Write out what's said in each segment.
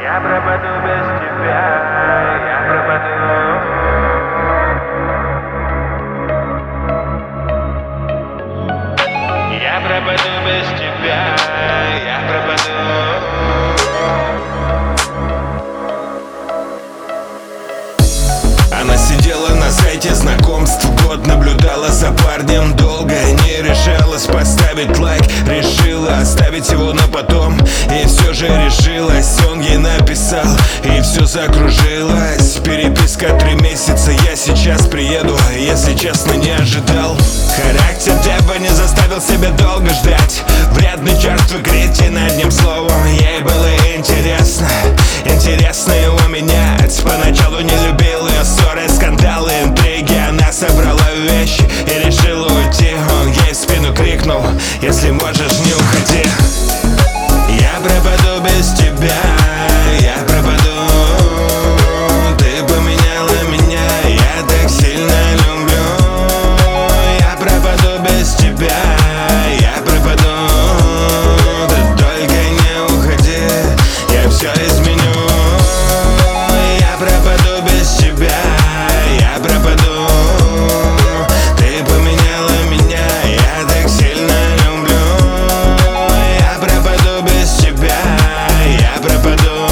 Я пропаду без тебя, я пропаду. Я пропаду без тебя, я пропаду. Она сидела на сайте знакомств, год наблюдала за парнем долго. Не решалась поставить лайк, решила оставить его на потом. И все же решилась, он ей написал, и все закружилось. Переписка 3 месяца, я сейчас приеду. Если честно, не ожидал. Характер деба не заставил себя долго ждать. Вредный черт в игре, одним словом. Ей было интересно, интересно его менять. Поначалу не любил ее ссоры, скандалы, интриги. Она собрала вещи и решила уйти. Он ей в спину крикнул: если можешь, не уходи. Я пропаду без тебя, я пропаду. Ты поменяла меня, я так сильно люблю. Я пропаду без тебя, я пропаду. Ты только не уходи, я все изменю. Я пропаду без тебя, я пропаду. Ты поменяла меня, я так сильно люблю. Я пропаду без тебя, я пропаду.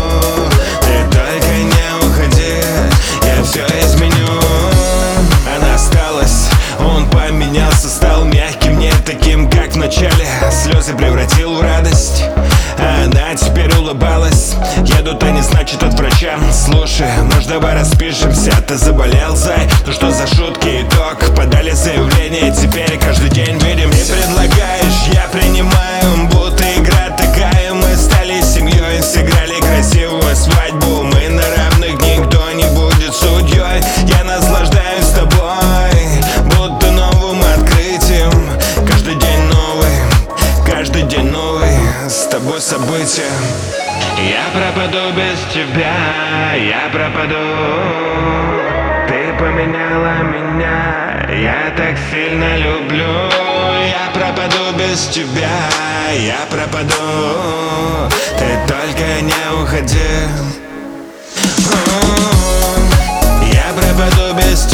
Ты только не уходи, я все изменю. Она осталась, он поменялся, стал мягким, не таким, как в начале. Слезы превратил в радость, а она теперь улыбалась. Едут они, значит, от врача. Слушай, может, давай распишемся, ты заболел, зай. Ну что за шутки, итог, подали заявление. Теперь каждый день видимся. Ты предлагаешь, я принимаю, будто игра такая. Мы стали семьей, сыграли красивую свадьбу. Мы на равных, никто не будет судьей. Я наслаждаюсь тобой, будто новым открытием. Каждый день новый, каждый день новый, с тобой события. Я пропаду без тебя, я пропаду. Ты поменяла меня, я так сильно люблю. Я пропаду без тебя, я пропаду. Ты только не уходи. Я пропаду без тебя.